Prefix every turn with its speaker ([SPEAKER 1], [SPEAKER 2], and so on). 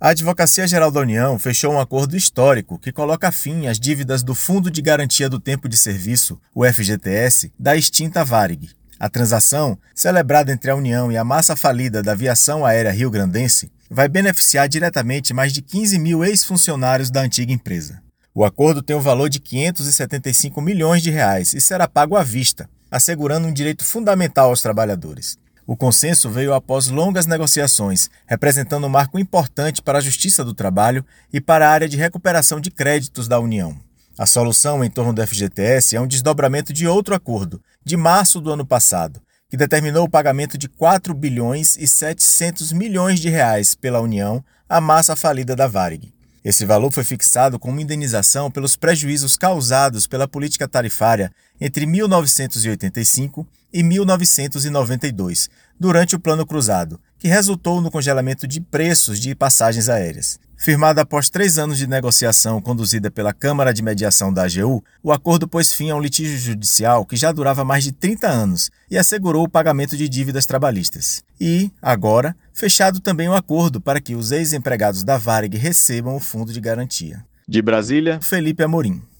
[SPEAKER 1] A Advocacia Geral da União fechou um acordo histórico que coloca fim às dívidas do Fundo de Garantia do Tempo de Serviço, o FGTS, da extinta Varig. A transação, celebrada entre a União e a massa falida da aviação aérea rio-grandense, vai beneficiar diretamente mais de 15 mil ex-funcionários da antiga empresa. O acordo tem o valor de R$ 575 milhões e será pago à vista, assegurando um direito fundamental aos trabalhadores. O consenso veio após longas negociações, representando um marco importante para a Justiça do Trabalho e para a área de recuperação de créditos da União. A solução em torno do FGTS é um desdobramento de outro acordo, de março do ano passado, que determinou o pagamento de R$ 4 bilhões e 700 milhões pela União à massa falida da Varig. Esse valor foi fixado como indenização pelos prejuízos causados pela política tarifária entre 1985 e 1992, durante o Plano Cruzado, que resultou no congelamento de preços de passagens aéreas. Firmado após 3 anos de negociação conduzida pela Câmara de Mediação da AGU, o acordo pôs fim a um litígio judicial que já durava mais de 30 anos e assegurou o pagamento de dívidas trabalhistas. E, agora, fechado também um acordo para que os ex-empregados da Varig recebam o fundo de garantia.
[SPEAKER 2] De Brasília,
[SPEAKER 1] Felipe Amorim.